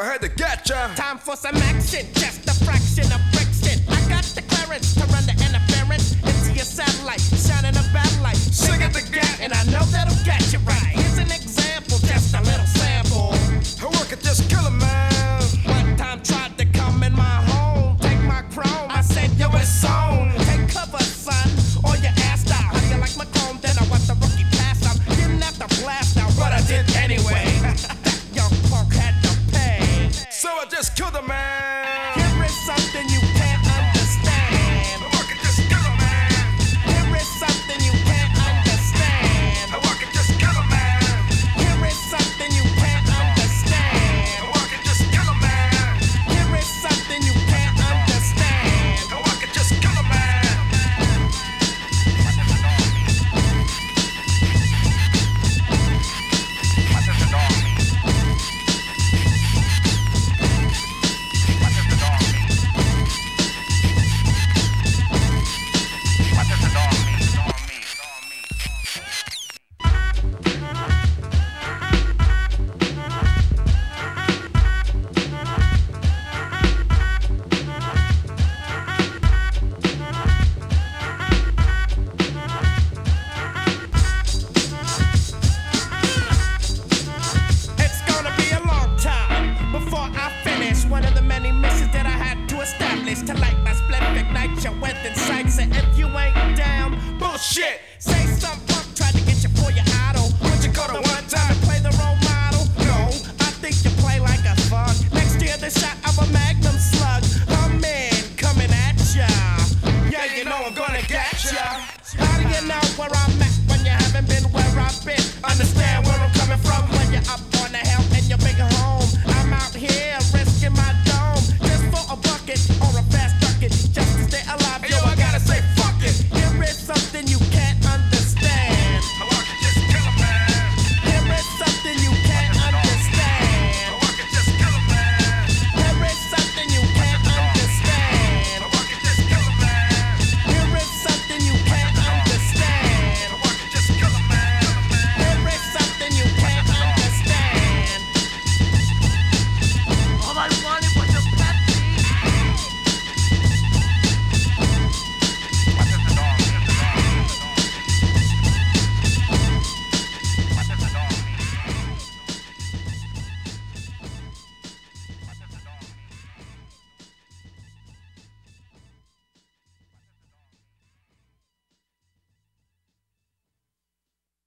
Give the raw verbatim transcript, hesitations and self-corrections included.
had to get ya. Time for some action, just a fraction of friction. I got the clearance to run the interference into your satellite, shining a bad light. Sing it again, and I know that'll get you right. Here's an example, just a little sample. I work at just kill a man. One time tried to come in my home, take my chrome. I said, yo, it's on. Take cover, son, or your ass out. How do you like my chrome? Then I want the rookie pass out. Didn't have to blast out, but I did anyway. That young punk had to pay. So I just killed a man. Here is something you can't understand. I work at just kill a man. Here is something you can't understand. I work at just kill a man. Here is something you can't understand. I work at just kill a man. Here is something you can't understand. I work at just kill a man. It's gonna be a long time before I finish one of the many missions that I had to establish to light my split, ignite your within sights. And if you ain't down, bullshit. Say some punk tried to get you for your eyes.